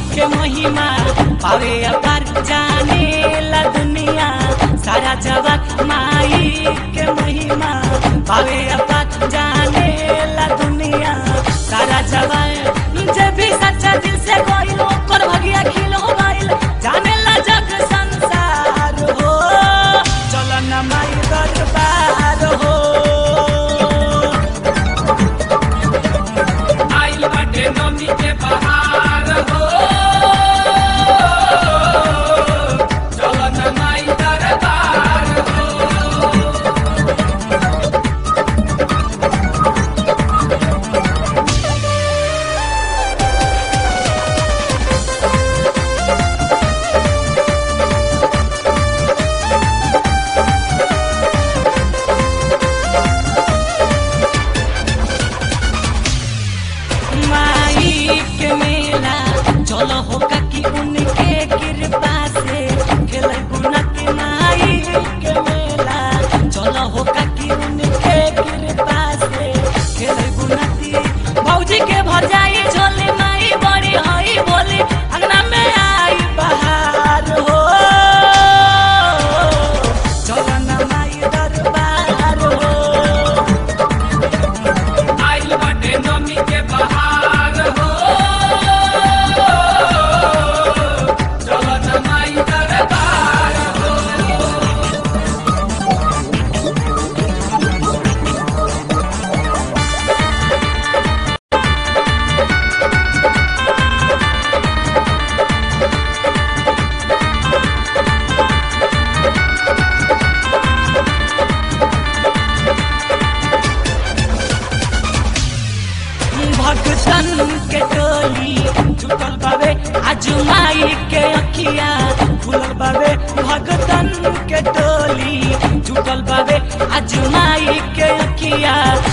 के महिमा पावे अपार जाने ला दुनिया सारा जगत माई के महिमा पावे अपार जाने ला दुनिया सारा जगत जे भी सच्चा दिल से कोई ओकर भगिया खिल हो गइल जाने ला जग संसार हो चलो न माई दरबार हो आइल बाटे नमी के बहार हो चलो न माई दरबार हो चलो हो कि उनके कृपा से खेले गुना के माई के मेला चलो हो कि उनके कृपा से खेले गुना की भौजी के भर जाई झोली माई बड़ी हई बोली अंगना में आई बहार हो चलो न माई दरबार हो आइल बाटे नमी के बहार हो भगतन के टोली झुकल बाबे आज माई के अखिया खुलल बाबे भगतन के टोली झुकल बाबे आज माई के अखिया